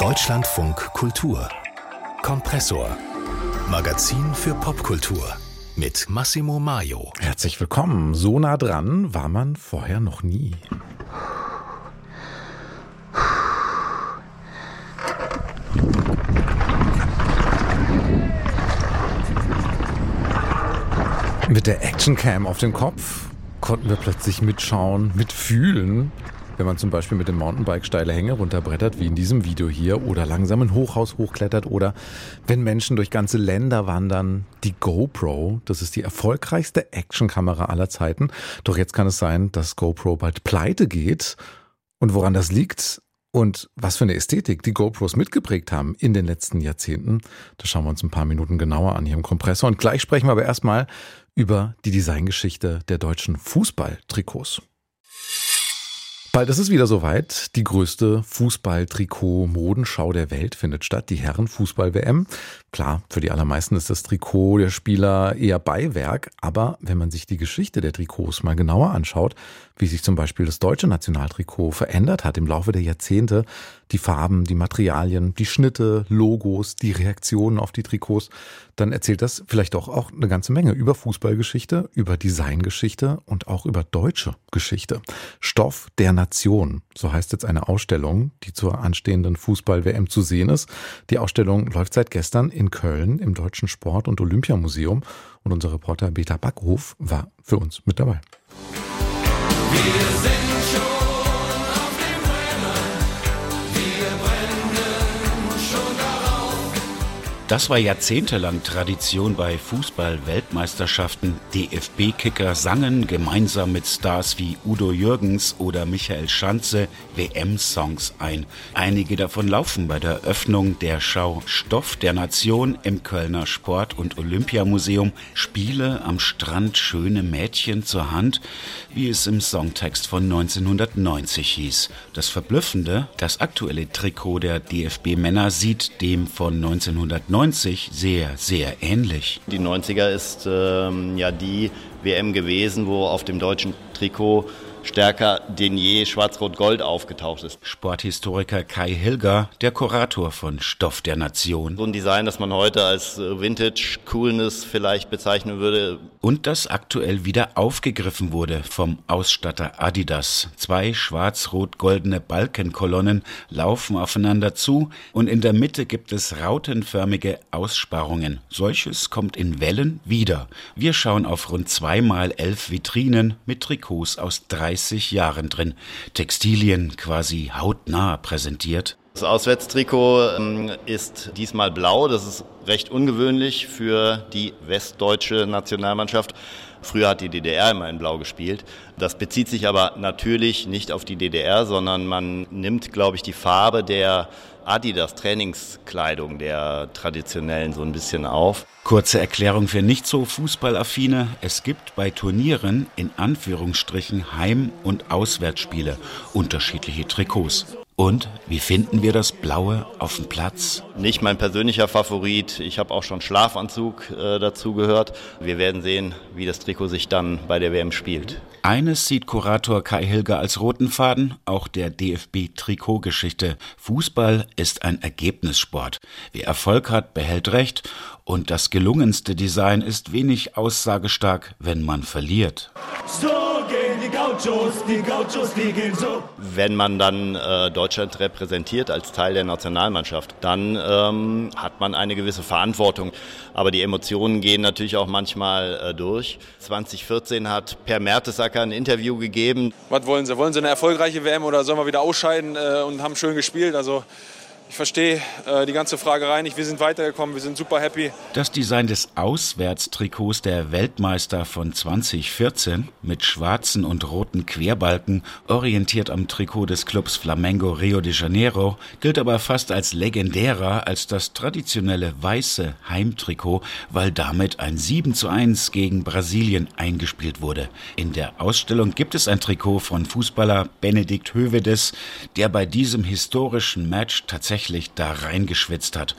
Deutschlandfunk Kultur Kompressor. Magazin für Popkultur mit Massimo Maio. Herzlich willkommen. So nah dran war man vorher noch nie. Mit der Actioncam auf dem Kopf konnten wir plötzlich mitschauen, mitfühlen, wenn man zum Beispiel mit dem Mountainbike steile Hänge runterbrettert, wie in diesem Video hier, oder langsam ein Hochhaus hochklettert, oder wenn Menschen durch ganze Länder wandern. Die GoPro, das ist die erfolgreichste Actionkamera aller Zeiten. Doch jetzt kann es sein, dass GoPro bald pleite geht. Und woran das liegt und was für eine Ästhetik die GoPros mitgeprägt haben in den letzten Jahrzehnten, das schauen wir uns ein paar Minuten genauer an hier im Kompressor. Und gleich sprechen wir aber erstmal über die Designgeschichte der deutschen Fußballtrikots. Bald ist es wieder soweit. Die größte Fußball-Trikot-Modenschau der Welt findet statt, die Herren-Fußball-WM. Klar, für die allermeisten ist das Trikot der Spieler eher Beiwerk, aber wenn man sich die Geschichte der Trikots mal genauer anschaut, wie sich zum Beispiel das deutsche Nationaltrikot verändert hat im Laufe der Jahrzehnte, die Farben, die Materialien, die Schnitte, Logos, die Reaktionen auf die Trikots, dann erzählt das vielleicht doch auch eine ganze Menge über Fußballgeschichte, über Designgeschichte und auch über deutsche Geschichte. Stoff der Nation, so heißt jetzt eine Ausstellung, die zur anstehenden Fußball-WM zu sehen ist. Die Ausstellung läuft seit gestern in Köln im Deutschen Sport- und Olympiamuseum und unser Reporter Peter Backhof war für uns mit dabei. Wir sind schon auf dem Brenner, wir brennen schon darauf. Das war jahrzehntelang Tradition bei Fußball-Weltmeisterschaften. DFB-Kicker sangen gemeinsam mit Stars wie Udo Jürgens oder Michael Schanze WM-Songs ein. Einige davon laufen bei der Eröffnung der Schau Stoff der Nation im Kölner Sport- und Olympiamuseum. Spiele am Strand, schöne Mädchen zur Hand, wie es im Songtext von 1990 hieß. Das Verblüffende, das aktuelle Trikot der DFB-Männer sieht dem von 1990 sehr, sehr ähnlich. Die 90er ist die WM gewesen, wo auf dem deutschen Trikot stärker denn je Schwarz-Rot-Gold aufgetaucht ist. Sporthistoriker Kai Hilger, der Kurator von Stoff der Nation. So ein Design, das man heute als Vintage-Coolness vielleicht bezeichnen würde. Und das aktuell wieder aufgegriffen wurde vom Ausstatter Adidas. 2 schwarz-rot-goldene Balkenkolonnen laufen aufeinander zu und in der Mitte gibt es rautenförmige Aussparungen. Solches kommt in Wellen wieder. Wir schauen auf rund 2x11 Vitrinen mit Trikots aus 30 Jahren drin. Textilien quasi hautnah präsentiert. Das Auswärtstrikot ist diesmal blau. Das ist recht ungewöhnlich für die westdeutsche Nationalmannschaft. Früher hat die DDR immer in Blau gespielt. Das bezieht sich aber natürlich nicht auf die DDR, sondern man nimmt, glaube ich, die Farbe der Adidas-Trainingskleidung, der traditionellen, so ein bisschen auf. Kurze Erklärung für nicht so Fußballaffine. Es gibt bei Turnieren in Anführungsstrichen Heim- und Auswärtsspiele, unterschiedliche Trikots. Und wie finden wir das Blaue auf dem Platz? Nicht mein persönlicher Favorit. Ich habe auch schon Schlafanzug dazu gehört. Wir werden sehen, wie das Trikot sich dann bei der WM spielt. Eines sieht Kurator Kai Hilger als roten Faden, auch der DFB-Trikotgeschichte. Fußball ist ein Ergebnissport. Wer Erfolg hat, behält Recht. Und das gelungenste Design ist wenig aussagestark, wenn man verliert. So gehen die Gauchos, die gehen so. Wenn man dann Deutschland repräsentiert als Teil der Nationalmannschaft, dann hat man eine gewisse Verantwortung. Aber die Emotionen gehen natürlich auch manchmal durch. 2014 hat Per Mertesacker ein Interview gegeben. Was wollen Sie? Wollen Sie eine erfolgreiche WM oder sollen wir wieder ausscheiden und haben schön gespielt? Also ich verstehe die ganze Fragerei nicht. Wir sind weitergekommen, wir sind super happy. Das Design des Auswärtstrikots der Weltmeister von 2014 mit schwarzen und roten Querbalken, orientiert am Trikot des Clubs Flamengo Rio de Janeiro, gilt aber fast als legendärer als das traditionelle weiße Heimtrikot, weil damit ein 7:1 gegen Brasilien eingespielt wurde. In der Ausstellung gibt es ein Trikot von Fußballer Benedikt Hövedes, der bei diesem historischen Match tatsächlich da reingeschwitzt hat.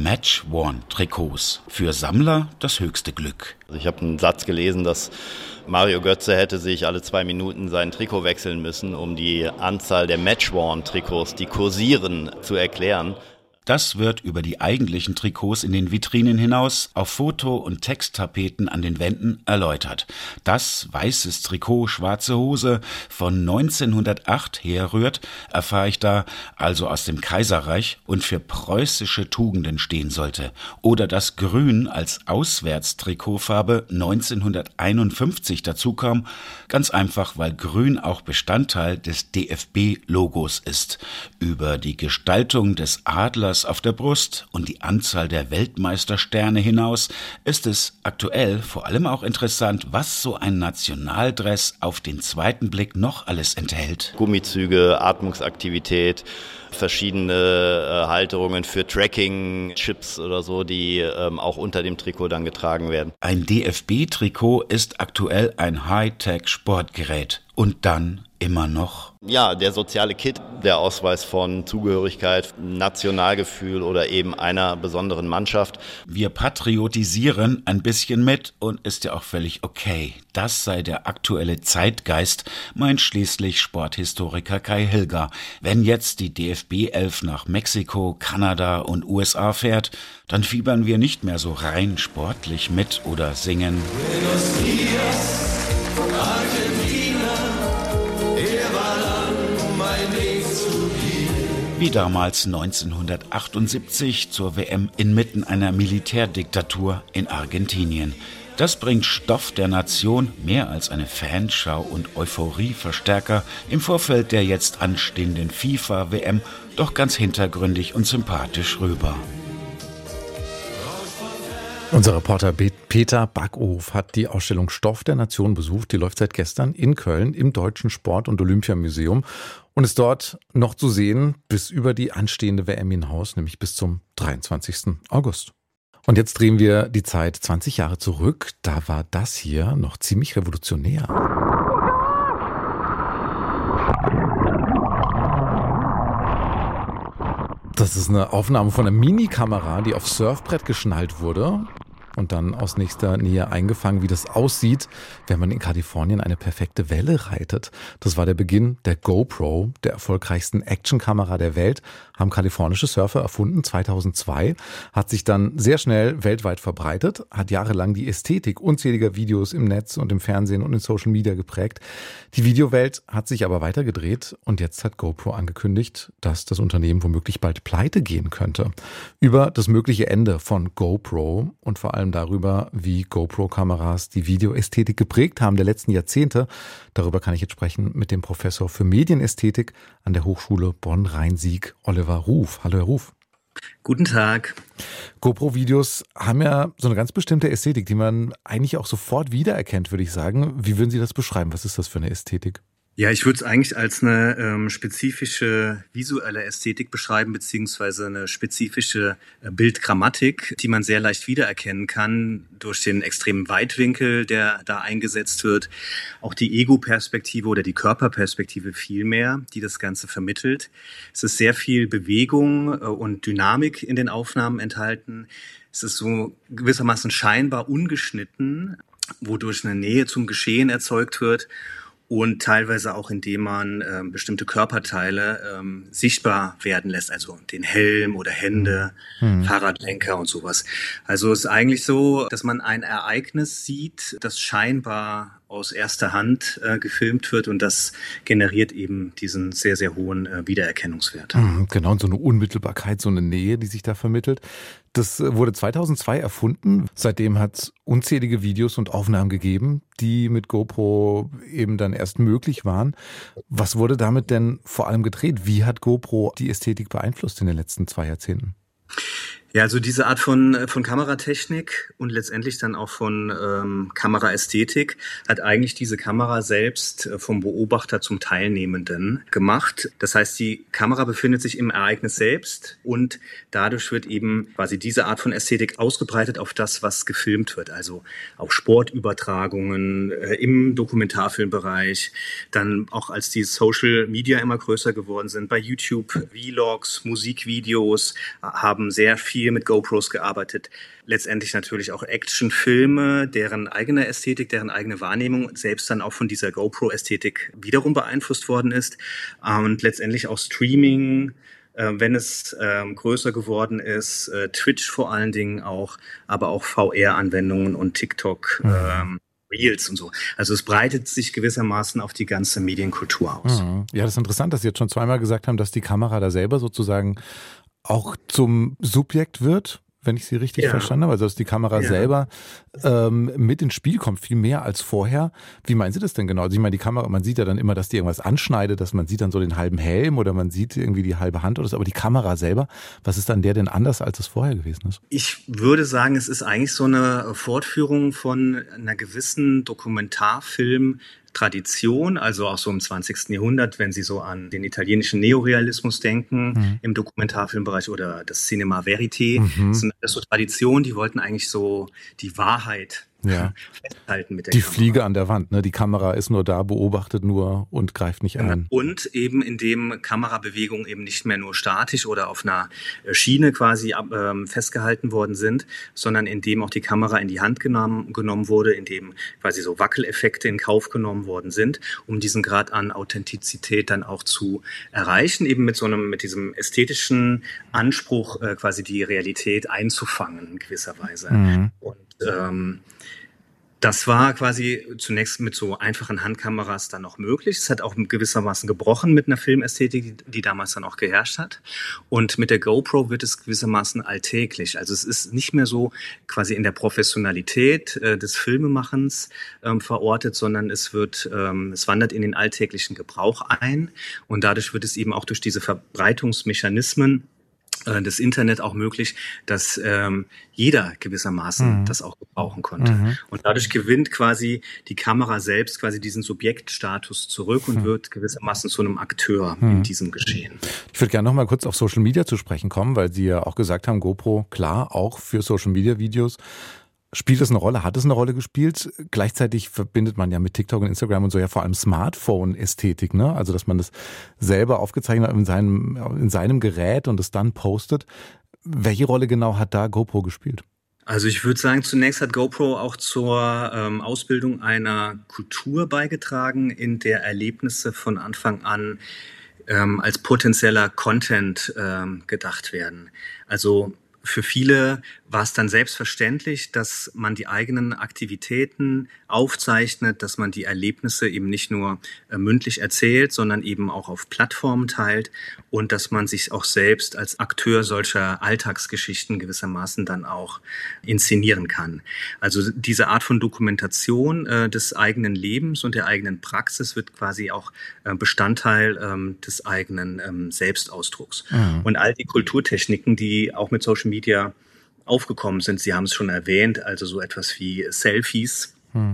Match-Worn-Trikots. Für Sammler das höchste Glück. Ich habe einen Satz gelesen, dass Mario Götze hätte sich alle 2 Minuten sein Trikot wechseln müssen, um die Anzahl der Match-Worn-Trikots, die kursieren, zu erklären. Das wird über die eigentlichen Trikots in den Vitrinen hinaus auf Foto- und Texttapeten an den Wänden erläutert. Dass weißes Trikot, schwarze Hose von 1908 herrührt, erfahre ich da, also aus dem Kaiserreich, und für preußische Tugenden stehen sollte. Oder dass Grün als Auswärtstrikotfarbe 1951 dazukam, ganz einfach, weil Grün auch Bestandteil des DFB-Logos ist. Über die Gestaltung des Adlers auf der Brust und die Anzahl der Weltmeistersterne hinaus ist es aktuell vor allem auch interessant, was so ein Nationaldress auf den zweiten Blick noch alles enthält. Gummizüge, Atmungsaktivität, verschiedene Halterungen für Tracking-Chips oder so, die auch unter dem Trikot dann getragen werden. Ein DFB-Trikot ist aktuell ein Hightech-Sportgerät. Und dann immer noch? Ja, der soziale Kit, der Ausweis von Zugehörigkeit, Nationalgefühl oder eben einer besonderen Mannschaft. Wir patriotisieren ein bisschen mit und ist ja auch völlig okay. Das sei der aktuelle Zeitgeist, meint schließlich Sporthistoriker Kai Hilger. Wenn jetzt die DFB 11 nach Mexiko, Kanada und USA fährt, dann fiebern wir nicht mehr so rein sportlich mit oder singen. Buenos Dias, Argentina, er war lang mein Weg zu dir. Wie damals 1978 zur WM inmitten einer Militärdiktatur in Argentinien. Das bringt Stoff der Nation mehr als eine Fanschau und Euphorieverstärker im Vorfeld der jetzt anstehenden FIFA-WM doch ganz hintergründig und sympathisch rüber. Unser Reporter Peter Backhof hat die Ausstellung Stoff der Nation besucht. Die läuft seit gestern in Köln im Deutschen Sport- und Olympiamuseum und ist dort noch zu sehen bis über die anstehende WM hinaus, nämlich bis zum 23. August. Und jetzt drehen wir die Zeit 20 Jahre zurück. Da war das hier noch ziemlich revolutionär. Das ist eine Aufnahme von einer Minikamera, die aufs Surfbrett geschnallt wurde und dann aus nächster Nähe eingefangen, wie das aussieht, wenn man in Kalifornien eine perfekte Welle reitet. Das war der Beginn der GoPro, der erfolgreichsten Actionkamera der Welt, haben kalifornische Surfer erfunden, 2002, hat sich dann sehr schnell weltweit verbreitet, hat jahrelang die Ästhetik unzähliger Videos im Netz und im Fernsehen und in Social Media geprägt. Die Videowelt hat sich aber weitergedreht und jetzt hat GoPro angekündigt, dass das Unternehmen womöglich bald pleite gehen könnte. Über das mögliche Ende von GoPro und vor allem darüber, wie GoPro-Kameras die Videoästhetik geprägt haben der letzten Jahrzehnte. Darüber kann ich jetzt sprechen mit dem Professor für Medienästhetik an der Hochschule Bonn-Rhein-Sieg, Oliver Ruf. Hallo, Herr Ruf. Guten Tag. GoPro-Videos haben ja so eine ganz bestimmte Ästhetik, die man eigentlich auch sofort wiedererkennt, würde ich sagen. Wie würden Sie das beschreiben? Was ist das für eine Ästhetik? Ja, ich würde es eigentlich als eine spezifische visuelle Ästhetik beschreiben, beziehungsweise eine spezifische Bildgrammatik, die man sehr leicht wiedererkennen kann durch den extremen Weitwinkel, der da eingesetzt wird. Auch die Ego-Perspektive oder die Körperperspektive vielmehr, die das Ganze vermittelt. Es ist sehr viel Bewegung und Dynamik in den Aufnahmen enthalten. Es ist so gewissermaßen scheinbar ungeschnitten, wodurch eine Nähe zum Geschehen erzeugt wird. Und teilweise auch, indem man bestimmte Körperteile sichtbar werden lässt, also den Helm oder Hände, Fahrradlenker und sowas. Also es ist eigentlich so, dass man ein Ereignis sieht, das scheinbar aus erster Hand gefilmt wird und das generiert eben diesen sehr, sehr hohen Wiedererkennungswert. Genau, und so eine Unmittelbarkeit, so eine Nähe, die sich da vermittelt. Das wurde 2002 erfunden. Seitdem hat es unzählige Videos und Aufnahmen gegeben, die mit GoPro eben dann erst möglich waren. Was wurde damit denn vor allem gedreht? Wie hat GoPro die Ästhetik beeinflusst in den letzten 2 Jahrzehnten? Ja, also diese Art von Kameratechnik und letztendlich dann auch von Kameraästhetik hat eigentlich diese Kamera selbst vom Beobachter zum Teilnehmenden gemacht. Das heißt, die Kamera befindet sich im Ereignis selbst und dadurch wird eben quasi diese Art von Ästhetik ausgebreitet auf das, was gefilmt wird. Also auch Sportübertragungen im Dokumentarfilmbereich, dann auch als die Social Media immer größer geworden sind, bei YouTube Vlogs, Musikvideos haben sehr viel mit GoPros gearbeitet. Letztendlich natürlich auch Actionfilme, deren eigene Ästhetik, deren eigene Wahrnehmung selbst dann auch von dieser GoPro-Ästhetik wiederum beeinflusst worden ist. Und letztendlich auch Streaming, wenn es größer geworden ist, Twitch vor allen Dingen auch, aber auch VR-Anwendungen und TikTok, Reels und so. Also es breitet sich gewissermaßen auf die ganze Medienkultur aus. Ja, das ist interessant, dass Sie jetzt schon zweimal gesagt haben, dass die Kamera da selber sozusagen auch zum Subjekt wird, wenn ich Sie richtig verstanden habe. Also dass die Kamera selber mit ins Spiel kommt, viel mehr als vorher. Wie meinen Sie das denn genau? Also ich meine, die Kamera, man sieht ja dann immer, dass die irgendwas anschneidet, dass man sieht dann so den halben Helm oder man sieht irgendwie die halbe Hand oder so. Aber die Kamera selber, was ist an der denn anders, als es vorher gewesen ist? Ich würde sagen, es ist eigentlich so eine Fortführung von einer gewissen Dokumentarfilm-Tradition, also auch so im 20. Jahrhundert, wenn Sie so an den italienischen Neorealismus denken, im Dokumentarfilmbereich oder das Cinema Verité, das sind alles so Traditionen, die wollten eigentlich so die Wahrheit festhalten mit der Kamera. Die Kamera. Fliege an der Wand, ne? Die Kamera ist nur da, beobachtet nur und greift nicht ein. Und eben indem Kamerabewegungen eben nicht mehr nur statisch oder auf einer Schiene quasi festgehalten worden sind, sondern indem auch die Kamera in die Hand genommen wurde, indem quasi so Wackeleffekte in Kauf genommen worden sind, um diesen Grad an Authentizität dann auch zu erreichen, eben mit diesem ästhetischen Anspruch quasi die Realität einzufangen in gewisser Weise. Und das war quasi zunächst mit so einfachen Handkameras dann noch möglich. Es hat auch gewissermaßen gebrochen mit einer Filmästhetik, die damals dann auch geherrscht hat. Und mit der GoPro wird es gewissermaßen alltäglich. Also es ist nicht mehr so quasi in der Professionalität des Filmemachens verortet, sondern es wandert in den alltäglichen Gebrauch ein. Und dadurch wird es eben auch durch diese Verbreitungsmechanismen das Internet auch möglich, dass jeder gewissermaßen das auch gebrauchen konnte. Und dadurch gewinnt quasi die Kamera selbst quasi diesen Subjektstatus zurück und wird gewissermaßen zu einem Akteur in diesem Geschehen. Ich würde gerne noch mal kurz auf Social Media zu sprechen kommen, weil Sie ja auch gesagt haben, GoPro, klar, auch für Social Media Videos. Spielt es eine Rolle? Hat es eine Rolle gespielt? Gleichzeitig verbindet man ja mit TikTok und Instagram und so ja vor allem Smartphone-Ästhetik, ne? Also, dass man das selber aufgezeichnet hat in seinem Gerät und es dann postet. Welche Rolle genau hat da GoPro gespielt? Also ich würde sagen, zunächst hat GoPro auch zur Ausbildung einer Kultur beigetragen, in der Erlebnisse von Anfang an als potenzieller Content gedacht werden. Also für viele war es dann selbstverständlich, dass man die eigenen Aktivitäten aufzeichnet, dass man die Erlebnisse eben nicht nur mündlich erzählt, sondern eben auch auf Plattformen teilt und dass man sich auch selbst als Akteur solcher Alltagsgeschichten gewissermaßen dann auch inszenieren kann. Also diese Art von Dokumentation des eigenen Lebens und der eigenen Praxis wird quasi auch Bestandteil des eigenen Selbstausdrucks. Und all die Kulturtechniken, die auch mit Social Media aufgekommen sind. Sie haben es schon erwähnt, also so etwas wie Selfies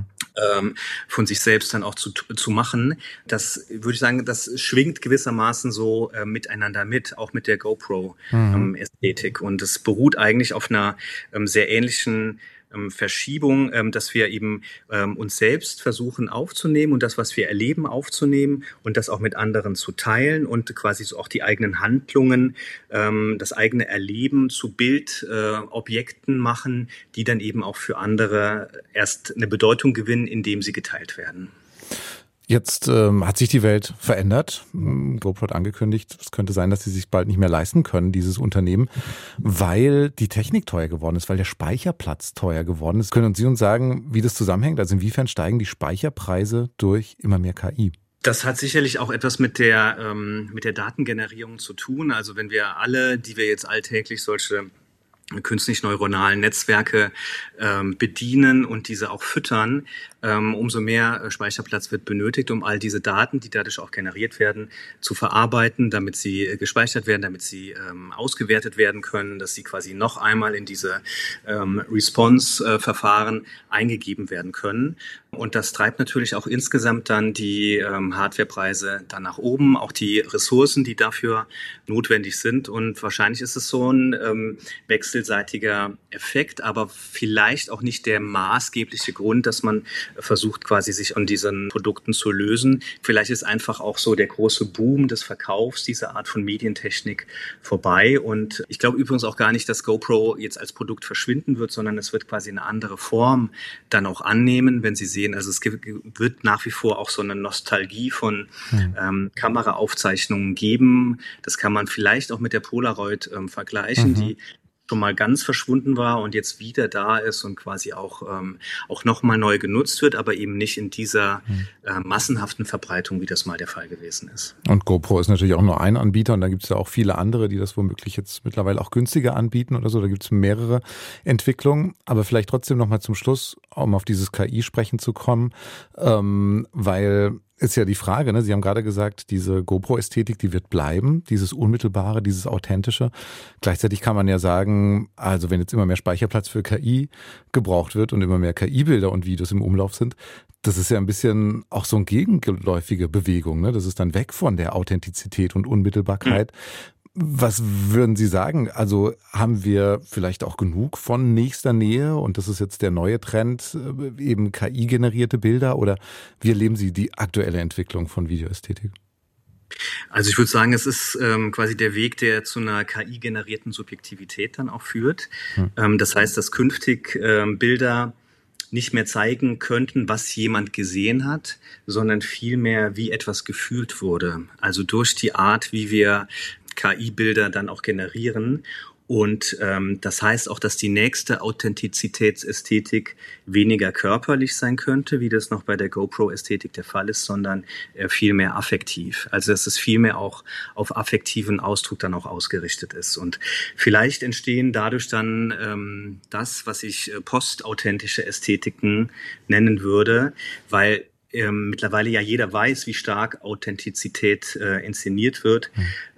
von sich selbst dann auch zu machen. Das würde ich sagen, das schwingt gewissermaßen so miteinander mit, auch mit der GoPro-Ästhetik. Und es beruht eigentlich auf einer sehr ähnlichen Verschiebung, dass wir eben uns selbst versuchen aufzunehmen und das, was wir erleben, aufzunehmen und das auch mit anderen zu teilen und quasi so auch die eigenen Handlungen, das eigene Erleben zu Bildobjekten machen, die dann eben auch für andere erst eine Bedeutung gewinnen, indem sie geteilt werden. Jetzt hat sich die Welt verändert. GoPro hat angekündigt, es könnte sein, dass sie sich bald nicht mehr leisten können, dieses Unternehmen, weil die Technik teuer geworden ist, weil der Speicherplatz teuer geworden ist. Können Sie uns sagen, wie das zusammenhängt? Also inwiefern steigen die Speicherpreise durch immer mehr KI? Das hat sicherlich auch etwas mit der Datengenerierung zu tun. Also wenn wir alle, die wir jetzt alltäglich solche künstlich neuronalen Netzwerke bedienen und diese auch füttern, umso mehr Speicherplatz wird benötigt, um all diese Daten, die dadurch auch generiert werden, zu verarbeiten, damit sie gespeichert werden, damit sie ausgewertet werden können, dass sie quasi noch einmal in diese Response-Verfahren eingegeben werden können. Und das treibt natürlich auch insgesamt dann die Hardwarepreise dann nach oben, auch die Ressourcen, die dafür notwendig sind. Und wahrscheinlich ist es so ein wechselseitiger Effekt, aber vielleicht auch nicht der maßgebliche Grund, dass man versucht quasi sich an diesen Produkten zu lösen. Vielleicht ist einfach auch so der große Boom des Verkaufs dieser Art von Medientechnik vorbei. Und ich glaube übrigens auch gar nicht, dass GoPro jetzt als Produkt verschwinden wird, sondern es wird quasi eine andere Form dann auch annehmen, wenn Sie sehen, sehen. Also es wird nach wie vor auch so eine Nostalgie von Kameraaufzeichnungen geben. Das kann man vielleicht auch mit der Polaroid vergleichen, die schon mal ganz verschwunden war und jetzt wieder da ist und quasi auch nochmal neu genutzt wird, aber eben nicht in dieser massenhaften Verbreitung, wie das mal der Fall gewesen ist. Und GoPro ist natürlich auch nur ein Anbieter und da gibt es ja auch viele andere, die das womöglich jetzt mittlerweile auch günstiger anbieten oder so. Da gibt es mehrere Entwicklungen, aber vielleicht trotzdem nochmal zum Schluss, um auf dieses KI sprechen zu kommen, weil ist ja die Frage, ne? Sie haben gerade gesagt, diese GoPro-Ästhetik, die wird bleiben, dieses Unmittelbare, dieses Authentische. Gleichzeitig kann man ja sagen, also wenn jetzt immer mehr Speicherplatz für KI gebraucht wird und immer mehr KI-Bilder und Videos im Umlauf sind, das ist ja ein bisschen auch so eine gegenläufige Bewegung, ne? Das ist dann weg von der Authentizität und Unmittelbarkeit. Was würden Sie sagen? Also haben wir vielleicht auch genug von nächster Nähe und das ist jetzt der neue Trend, eben KI-generierte Bilder, oder wie erleben Sie die aktuelle Entwicklung von Videoästhetik? Also ich würde sagen, es ist quasi der Weg, der zu einer KI-generierten Subjektivität dann auch führt. Das heißt, dass künftig Bilder nicht mehr zeigen könnten, was jemand gesehen hat, sondern vielmehr, wie etwas gefühlt wurde. Also durch die Art, wie wir KI-Bilder dann auch generieren. Und das heißt auch, dass die nächste Authentizitätsästhetik weniger körperlich sein könnte, wie das noch bei der GoPro-Ästhetik der Fall ist, sondern viel mehr affektiv. Also dass es viel mehr auch auf affektiven Ausdruck dann auch ausgerichtet ist. Und vielleicht entstehen dadurch dann das, was ich postauthentische Ästhetiken nennen würde, weil mittlerweile ja jeder weiß, wie stark Authentizität inszeniert wird,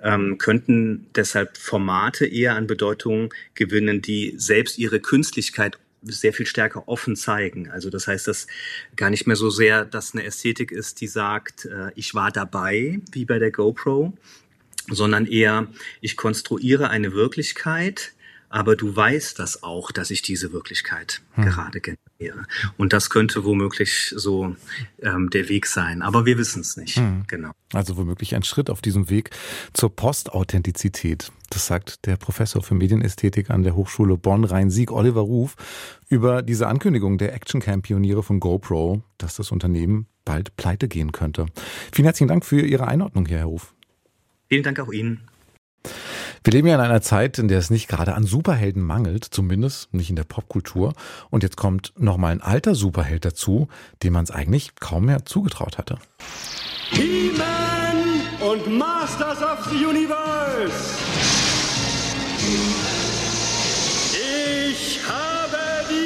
könnten deshalb Formate eher an Bedeutung gewinnen, die selbst ihre Künstlichkeit sehr viel stärker offen zeigen. Also das heißt, dass gar nicht mehr so sehr, dass eine Ästhetik ist, die sagt, ich war dabei, wie bei der GoPro, sondern eher, ich konstruiere eine Wirklichkeit, aber du weißt das auch, dass ich diese Wirklichkeit gerade generiere. Und das könnte womöglich so der Weg sein. Aber wir wissen es nicht. Genau. Also womöglich ein Schritt auf diesem Weg zur Postauthentizität. Das sagt der Professor für Medienästhetik an der Hochschule Bonn-Rhein-Sieg, Oliver Ruf, über diese Ankündigung der Actioncam-Pioniere von GoPro, dass das Unternehmen bald pleite gehen könnte. Vielen herzlichen Dank für Ihre Einordnung hier, Herr Ruf. Vielen Dank auch Ihnen. Wir leben ja in einer Zeit, in der es nicht gerade an Superhelden mangelt, zumindest nicht in der Popkultur. Und jetzt kommt nochmal ein alter Superheld dazu, dem man es eigentlich kaum mehr zugetraut hatte. He-Man und Masters of the Universe. Ich habe die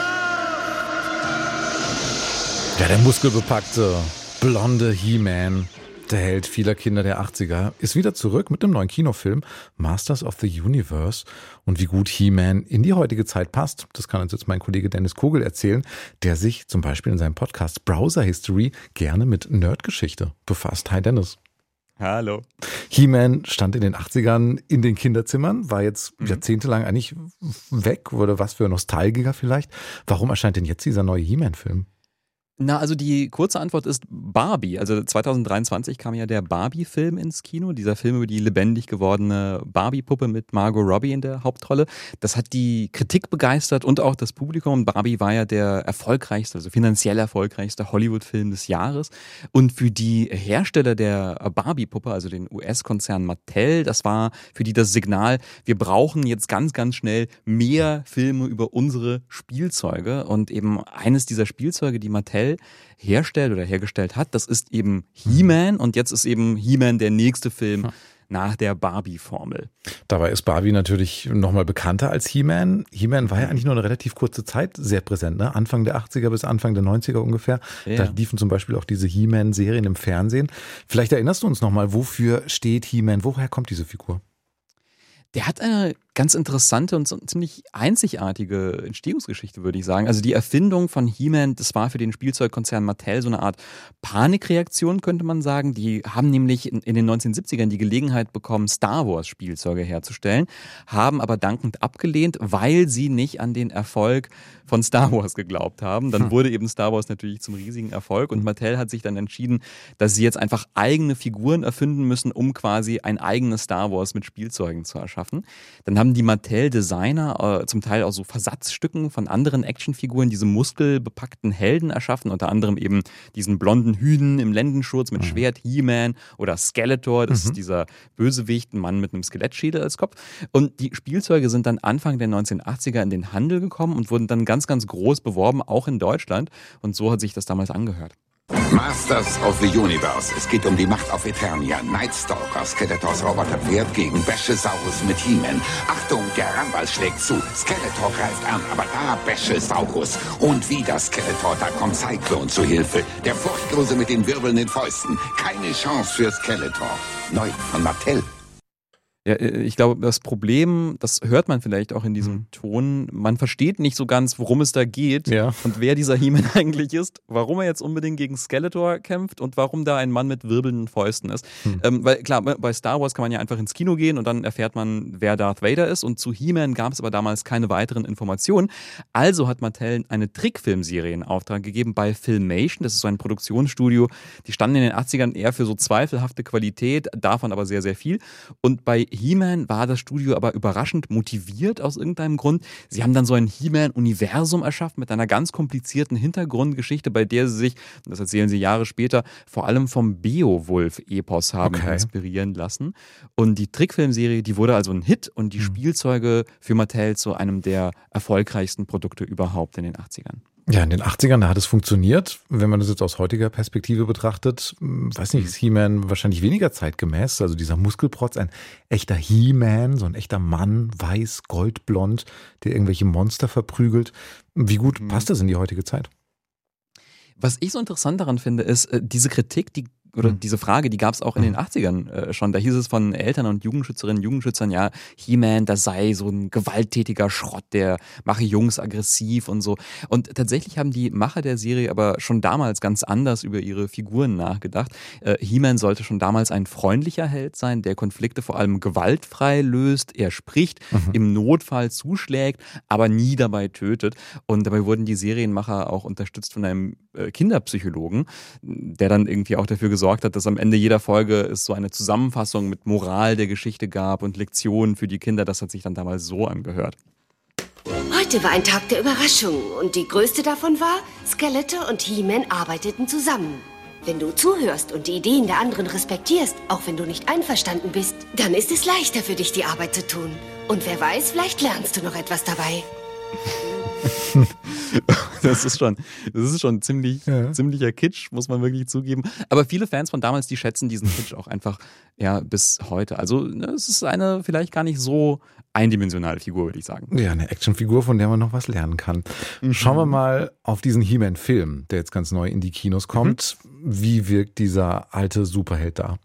Kraft. Ja, der muskelbepackte, blonde He-Man, der Held vieler Kinder der 80er, ist wieder zurück mit einem neuen Kinofilm, Masters of the Universe. Und wie gut He-Man in die heutige Zeit passt, das kann uns jetzt mein Kollege Dennis Kogel erzählen, der sich zum Beispiel in seinem Podcast Browser History gerne mit Nerdgeschichte befasst. Hi Dennis. Hallo. He-Man stand in den 80ern in den Kinderzimmern, war jetzt jahrzehntelang eigentlich weg, oder was für Nostalgiker vielleicht. Warum erscheint denn jetzt dieser neue He-Man-Film? Na, also die kurze Antwort ist Barbie. Also 2023 kam ja der Barbie-Film ins Kino, dieser Film über die lebendig gewordene Barbie-Puppe mit Margot Robbie in der Hauptrolle. Das hat die Kritik begeistert und auch das Publikum. Barbie war ja der erfolgreichste, also finanziell erfolgreichste Hollywood-Film des Jahres. Und für die Hersteller der Barbie-Puppe, also den US-Konzern Mattel, das war für die das Signal, wir brauchen jetzt ganz, ganz schnell mehr Filme über unsere Spielzeuge. Und eben eines dieser Spielzeuge, die Mattel herstellt oder hergestellt hat, das ist eben He-Man, und jetzt ist eben He-Man der nächste Film nach der Barbie-Formel. Dabei ist Barbie natürlich nochmal bekannter als He-Man. He-Man war ja eigentlich nur eine relativ kurze Zeit sehr präsent, ne? Anfang der 80er bis Anfang der 90er ungefähr. Ja. Da liefen zum Beispiel auch diese He-Man-Serien im Fernsehen. Vielleicht erinnerst du uns nochmal, wofür steht He-Man? Woher kommt diese Figur? Der hat eine ganz interessante und ziemlich einzigartige Entstehungsgeschichte, würde ich sagen. Also die Erfindung von He-Man, das war für den Spielzeugkonzern Mattel so eine Art Panikreaktion, könnte man sagen. Die haben nämlich in den 1970ern die Gelegenheit bekommen, Star Wars Spielzeuge herzustellen, haben aber dankend abgelehnt, weil sie nicht an den Erfolg von Star Wars geglaubt haben. Dann wurde eben Star Wars natürlich zum riesigen Erfolg und Mattel hat sich dann entschieden, dass sie jetzt einfach eigene Figuren erfinden müssen, um quasi ein eigenes Star Wars mit Spielzeugen zu erschaffen. Dann haben haben die Mattel-Designer zum Teil auch so Versatzstücken von anderen Actionfiguren, diese muskelbepackten Helden erschaffen, unter anderem eben diesen blonden Hünen im Lendenschurz mit Schwert, He-Man oder Skeletor, das ist dieser Bösewicht, ein Mann mit einem Skelettschädel als Kopf. Und die Spielzeuge sind dann Anfang der 1980er in den Handel gekommen und wurden dann ganz, ganz groß beworben, auch in Deutschland. Und so hat sich das damals angehört. Masters of the Universe. Es geht um die Macht auf Eternia. Nightstalker, Skeletors Roboterpferd gegen Bäschesaurus mit He-Man. Achtung, der Rambal schlägt zu. Skeletor greift an, aber da Bäschesaurus. Und wieder Skeletor, da kommt Cyclone zu Hilfe. Der Furchtlose mit den wirbelnden Fäusten. Keine Chance für Skeletor. Neu von Mattel. Ja, ich glaube, das Problem, das hört man vielleicht auch in diesem Ton, man versteht nicht so ganz, worum es da geht und wer dieser He-Man eigentlich ist, warum er jetzt unbedingt gegen Skeletor kämpft und warum da ein Mann mit wirbelnden Fäusten ist. Weil klar, bei Star Wars kann man ja einfach ins Kino gehen und dann erfährt man, wer Darth Vader ist, und zu He-Man gab es aber damals keine weiteren Informationen. Also hat Mattel eine Trickfilmserie in Auftrag gegeben bei Filmation, das ist so ein Produktionsstudio, die standen in den 80ern eher für so zweifelhafte Qualität, davon aber sehr, sehr viel. Und bei He-Man war das Studio aber überraschend motiviert aus irgendeinem Grund. Sie haben dann so ein He-Man-Universum erschaffen mit einer ganz komplizierten Hintergrundgeschichte, bei der sie sich, das erzählen sie Jahre später, vor allem vom Beowulf-Epos haben inspirieren lassen. Und die Trickfilmserie, die wurde also ein Hit und die Spielzeuge für Mattel zu einem der erfolgreichsten Produkte überhaupt in den 80ern. Ja, in den 80ern, da hat es funktioniert. Wenn man das jetzt aus heutiger Perspektive betrachtet, weiß nicht, ist He-Man wahrscheinlich weniger zeitgemäß. Also dieser Muskelprotz, ein echter He-Man, so ein echter Mann, weiß, goldblond, der irgendwelche Monster verprügelt. Wie gut passt das in die heutige Zeit? Was ich so interessant daran finde, ist, diese Kritik, diese Frage, die gab es auch in den 80ern schon. Da hieß es von Eltern und Jugendschützerinnen, Jugendschützern, ja, He-Man, das sei so ein gewalttätiger Schrott, der mache Jungs aggressiv und so. Und tatsächlich haben die Macher der Serie aber schon damals ganz anders über ihre Figuren nachgedacht. He-Man sollte schon damals ein freundlicher Held sein, der Konflikte vor allem gewaltfrei löst, er spricht, im Notfall zuschlägt, aber nie dabei tötet. Und dabei wurden die Serienmacher auch unterstützt von einem Kinderpsychologen, der dann irgendwie auch dafür gesorgt hat, dass am Ende jeder Folge es so eine Zusammenfassung mit Moral der Geschichte gab und Lektionen für die Kinder. Das hat sich dann damals so angehört. Heute war ein Tag der Überraschung und die größte davon war, Skeletor und He-Man arbeiteten zusammen. Wenn du zuhörst und die Ideen der anderen respektierst, auch wenn du nicht einverstanden bist, dann ist es leichter für dich, die Arbeit zu tun. Und wer weiß, vielleicht lernst du noch etwas dabei. Das ist schon ziemlicher Kitsch, muss man wirklich zugeben. Aber viele Fans von damals, die schätzen diesen Kitsch auch einfach bis heute. Also es ist eine vielleicht gar nicht so eindimensionale Figur, würde ich sagen. Ja, eine Actionfigur, von der man noch was lernen kann. Schauen wir mal auf diesen He-Man-Film, der jetzt ganz neu in die Kinos kommt. Wie wirkt dieser alte Superheld da?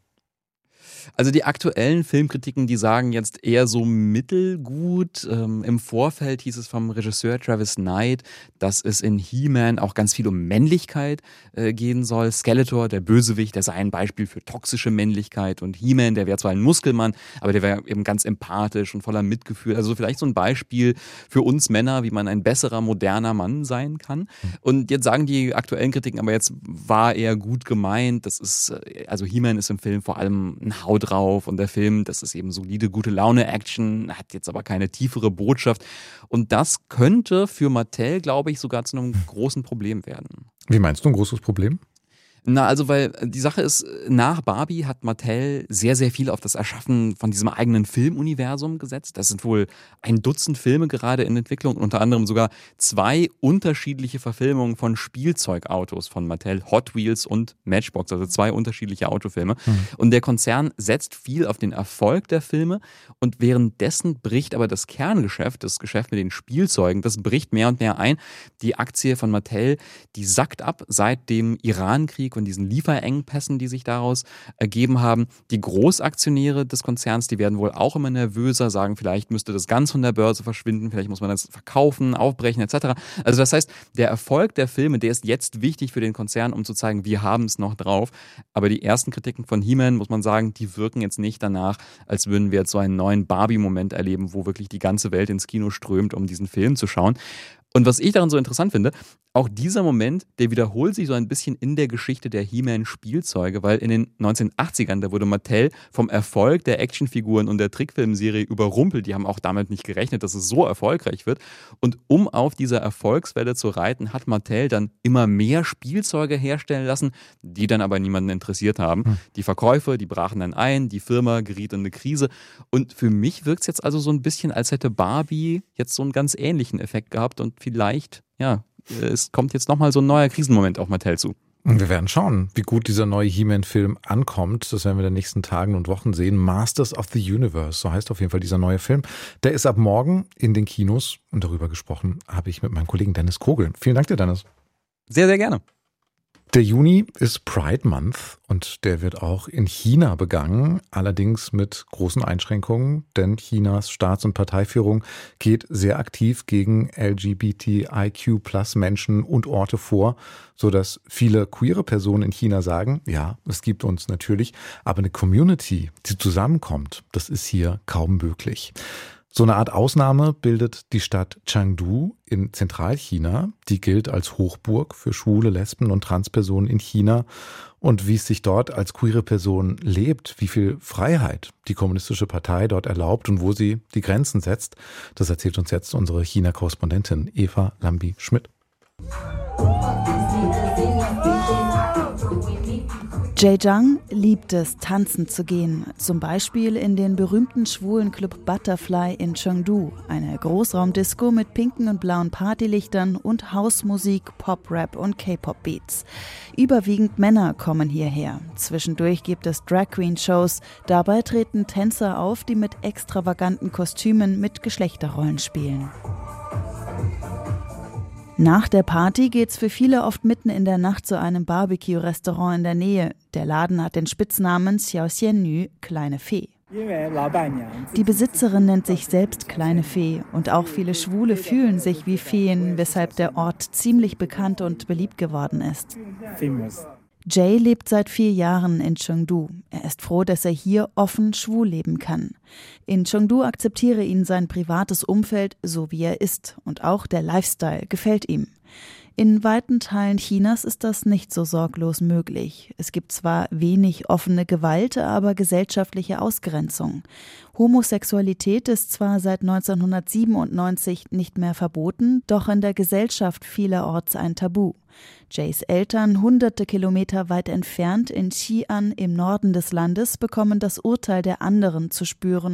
Also die aktuellen Filmkritiken, die sagen jetzt eher so mittelgut. Im Vorfeld hieß es vom Regisseur Travis Knight, dass es in He-Man auch ganz viel um Männlichkeit gehen soll. Skeletor, der Bösewicht, der sei ein Beispiel für toxische Männlichkeit, und He-Man, der wäre zwar ein Muskelmann, aber der wäre eben ganz empathisch und voller Mitgefühl. Also vielleicht so ein Beispiel für uns Männer, wie man ein besserer, moderner Mann sein kann. Und jetzt sagen die aktuellen Kritiken, aber jetzt war er gut gemeint. Das ist, also He-Man ist im Film vor allem ein Hau drauf, und der Film, das ist eben solide, gute Laune-Action, hat jetzt aber keine tiefere Botschaft, und das könnte für Mattel, glaube ich, sogar zu einem großen Problem werden. Wie meinst du, ein großes Problem? Na, also weil die Sache ist, nach Barbie hat Mattel sehr, sehr viel auf das Erschaffen von diesem eigenen Filmuniversum gesetzt. Das sind wohl 1 Dutzend Filme gerade in Entwicklung, unter anderem sogar 2 unterschiedliche Verfilmungen von Spielzeugautos von Mattel, Hot Wheels und Matchbox, also 2 unterschiedliche Autofilme. Und der Konzern setzt viel auf den Erfolg der Filme, und währenddessen bricht aber das Kerngeschäft, das Geschäft mit den Spielzeugen, das bricht mehr und mehr ein. Die Aktie von Mattel, die sackt ab seit dem Irankrieg und diesen Lieferengpässen, die sich daraus ergeben haben. Die Großaktionäre des Konzerns, die werden wohl auch immer nervöser, sagen, vielleicht müsste das ganz von der Börse verschwinden, vielleicht muss man das verkaufen, aufbrechen etc. Also das heißt, der Erfolg der Filme, der ist jetzt wichtig für den Konzern, um zu zeigen, wir haben es noch drauf. Aber die ersten Kritiken von He-Man, muss man sagen, die wirken jetzt nicht danach, als würden wir jetzt so einen neuen Barbie-Moment erleben, wo wirklich die ganze Welt ins Kino strömt, um diesen Film zu schauen. Und was ich daran so interessant finde, auch dieser Moment, der wiederholt sich so ein bisschen in der Geschichte der He-Man-Spielzeuge, weil in den 1980ern, da wurde Mattel vom Erfolg der Actionfiguren und der Trickfilmserie überrumpelt. Die haben auch damit nicht gerechnet, dass es so erfolgreich wird. Und um auf dieser Erfolgswelle zu reiten, hat Mattel dann immer mehr Spielzeuge herstellen lassen, die dann aber niemanden interessiert haben. Die Verkäufe, die brachen dann ein, die Firma geriet in eine Krise. Und für mich wirkt es jetzt also so ein bisschen, als hätte Barbie jetzt so einen ganz ähnlichen Effekt gehabt und vielleicht, ja, es kommt jetzt nochmal so ein neuer Krisenmoment auf Mattel zu. Wir werden schauen, wie gut dieser neue He-Man-Film ankommt. Das werden wir in den nächsten Tagen und Wochen sehen. Masters of the Universe, so heißt auf jeden Fall dieser neue Film. Der ist ab morgen in den Kinos. Und darüber gesprochen habe ich mit meinem Kollegen Dennis Kogel. Vielen Dank dir, Dennis. Sehr, sehr gerne. Der Juni ist Pride Month und der wird auch in China begangen, allerdings mit großen Einschränkungen, denn Chinas Staats- und Parteiführung geht sehr aktiv gegen LGBTIQ+Menschen und Orte vor, sodass viele queere Personen in China sagen, ja, es gibt uns natürlich, aber eine Community, die zusammenkommt, das ist hier kaum möglich. So eine Art Ausnahme bildet die Stadt Chengdu in Zentralchina. Die gilt als Hochburg für schwule, Lesben und Transpersonen in China. Und wie es sich dort als queere Person lebt, wie viel Freiheit die Kommunistische Partei dort erlaubt und wo sie die Grenzen setzt, das erzählt uns jetzt unsere China-Korrespondentin Eva Jay Zhang liebt es, tanzen zu gehen. Zum Beispiel in den berühmten schwulen Club Butterfly in Chengdu. Eine Großraumdisco mit pinken und blauen Partylichtern und Hausmusik, Pop-Rap und K-Pop-Beats. Überwiegend Männer kommen hierher. Zwischendurch gibt es Drag-Queen-Shows. Dabei treten Tänzer auf, die mit extravaganten Kostümen mit Geschlechterrollen spielen. Nach der Party geht's für viele oft mitten in der Nacht zu einem Barbecue-Restaurant in der Nähe. Der Laden hat den Spitznamen Xiao Xiannü, Kleine Fee. Die Besitzerin nennt sich selbst Kleine Fee und auch viele Schwule fühlen sich wie Feen, weshalb der Ort ziemlich bekannt und beliebt geworden ist. Jay lebt seit 4 Jahren in Chengdu. Er ist froh, dass er hier offen schwul leben kann. In Chengdu akzeptiere ihn sein privates Umfeld, so wie er ist. Und auch der Lifestyle gefällt ihm. In weiten Teilen Chinas ist das nicht so sorglos möglich. Es gibt zwar wenig offene Gewalt, aber gesellschaftliche Ausgrenzung. Homosexualität ist zwar seit 1997 nicht mehr verboten, doch in der Gesellschaft vielerorts ein Tabu. Jays Eltern, hunderte Kilometer weit entfernt in Xi'an im Norden des Landes, bekommen das Urteil der anderen zu spüren.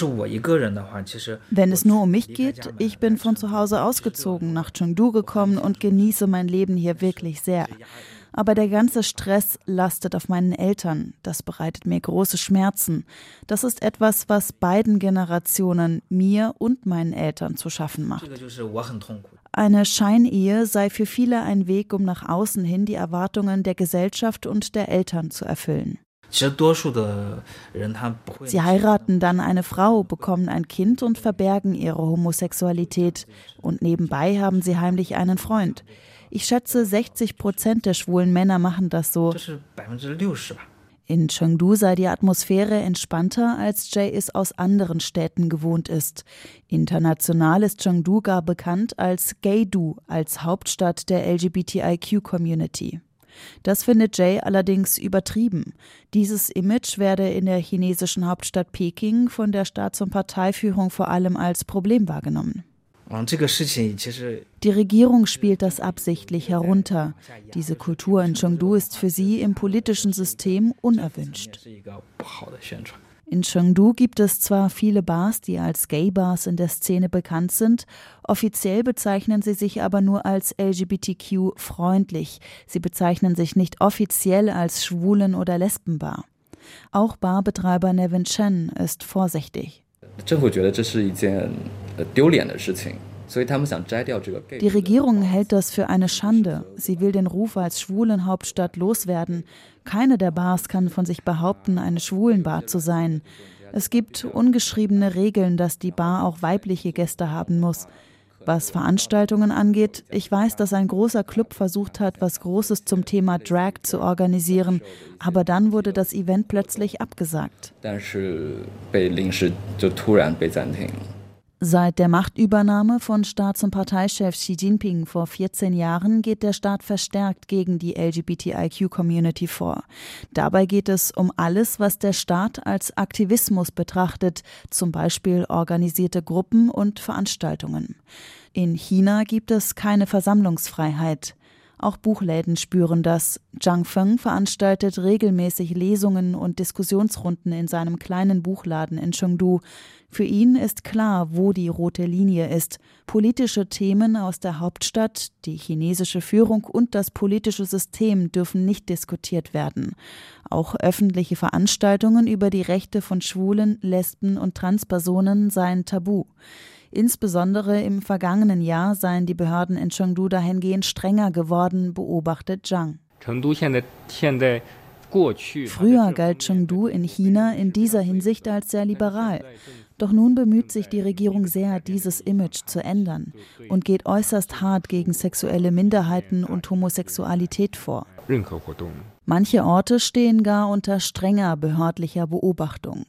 Wenn es nur um mich geht, ich bin von zu Hause ausgezogen, nach Chengdu gekommen und genieße mein Leben hier wirklich sehr. Aber der ganze Stress lastet auf meinen Eltern. Das bereitet mir große Schmerzen. Das ist etwas, was beiden Generationen, mir und meinen Eltern, zu schaffen macht. Eine Scheinehe sei für viele ein Weg, um nach außen hin die Erwartungen der Gesellschaft und der Eltern zu erfüllen. Sie heiraten dann eine Frau, bekommen ein Kind und verbergen ihre Homosexualität. Und nebenbei haben sie heimlich einen Freund. Ich schätze, 60% der schwulen Männer machen das so. In Chengdu sei die Atmosphäre entspannter, als Jay es aus anderen Städten gewohnt ist. International ist Chengdu gar bekannt als Gaydu, als Hauptstadt der LGBTIQ-Community. Das findet Jay allerdings übertrieben. Dieses Image werde in der chinesischen Hauptstadt Peking von der Staats- und Parteiführung vor allem als Problem wahrgenommen. Die Regierung spielt das absichtlich herunter. Diese Kultur in Chengdu ist für sie im politischen System unerwünscht. In Chengdu gibt es zwar viele Bars, die als Gay-Bars in der Szene bekannt sind, offiziell bezeichnen sie sich aber nur als LGBTQ-freundlich. Sie bezeichnen sich nicht offiziell als Schwulen- oder Lesbenbar. Auch Barbetreiber Nevin Chen ist vorsichtig. Die Regierung hält das für eine Schande. Sie will den Ruf als Schwulenhauptstadt loswerden. Keine der Bars kann von sich behaupten, eine Schwulenbar zu sein. Es gibt ungeschriebene Regeln, dass die Bar auch weibliche Gäste haben muss. Was Veranstaltungen angeht, ich weiß, dass ein großer Club versucht hat, was Großes zum Thema Drag zu organisieren, aber dann wurde das Event plötzlich abgesagt. Seit der Machtübernahme von Staats- und Parteichef Xi Jinping vor 14 Jahren geht der Staat verstärkt gegen die LGBTIQ-Community vor. Dabei geht es um alles, was der Staat als Aktivismus betrachtet, zum Beispiel organisierte Gruppen und Veranstaltungen. In China gibt es keine Versammlungsfreiheit. Auch Buchläden spüren das. Zhang Feng veranstaltet regelmäßig Lesungen und Diskussionsrunden in seinem kleinen Buchladen in Chengdu. Für ihn ist klar, wo die rote Linie ist. Politische Themen aus der Hauptstadt, die chinesische Führung und das politische System dürfen nicht diskutiert werden. Auch öffentliche Veranstaltungen über die Rechte von Schwulen, Lesben und Transpersonen seien tabu. Insbesondere im vergangenen Jahr seien die Behörden in Chengdu dahingehend strenger geworden, beobachtet Zhang. Früher galt Chengdu in China in dieser Hinsicht als sehr liberal. Doch nun bemüht sich die Regierung sehr, dieses Image zu ändern und geht äußerst hart gegen sexuelle Minderheiten und Homosexualität vor. Manche Orte stehen gar unter strenger behördlicher Beobachtung.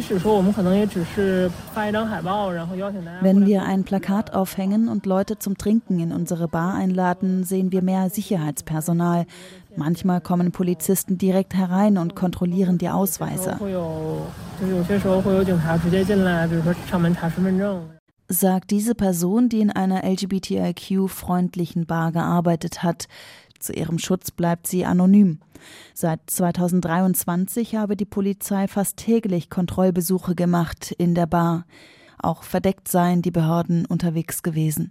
Wenn wir ein Plakat aufhängen und Leute zum Trinken in unsere Bar einladen, sehen wir mehr Sicherheitspersonal. Manchmal kommen Polizisten direkt herein und kontrollieren die Ausweise. Sagt diese Person, die in einer LGBTIQ-freundlichen Bar gearbeitet hat. Zu ihrem Schutz bleibt sie anonym. Seit 2023 habe die Polizei fast täglich Kontrollbesuche gemacht in der Bar. Auch verdeckt seien die Behörden unterwegs gewesen.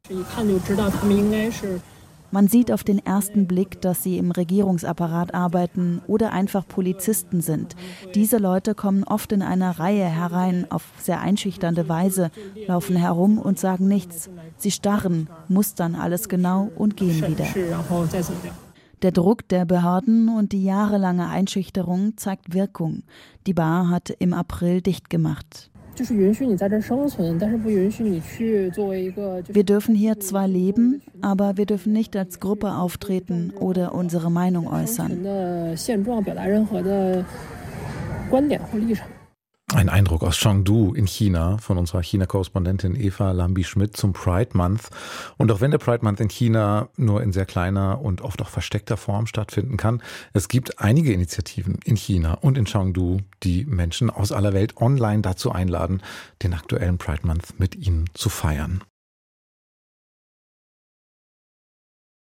Man sieht auf den ersten Blick, dass sie im Regierungsapparat arbeiten oder einfach Polizisten sind. Diese Leute kommen oft in einer Reihe herein, auf sehr einschüchternde Weise, laufen herum und sagen nichts. Sie starren, mustern alles genau und gehen wieder. Der Druck der Behörden und die jahrelange Einschüchterung zeigt Wirkung. Die Bar hat im April dicht gemacht. Wir dürfen hier zwar leben, aber wir dürfen nicht als Gruppe auftreten oder unsere Meinung äußern. Ein Eindruck aus Chengdu in China von unserer China-Korrespondentin Eva Lambi-Schmidt zum Pride Month. Und auch wenn der Pride Month in China nur in sehr kleiner und oft auch versteckter Form stattfinden kann, es gibt einige Initiativen in China und in Chengdu, die Menschen aus aller Welt online dazu einladen, den aktuellen Pride Month mit ihnen zu feiern.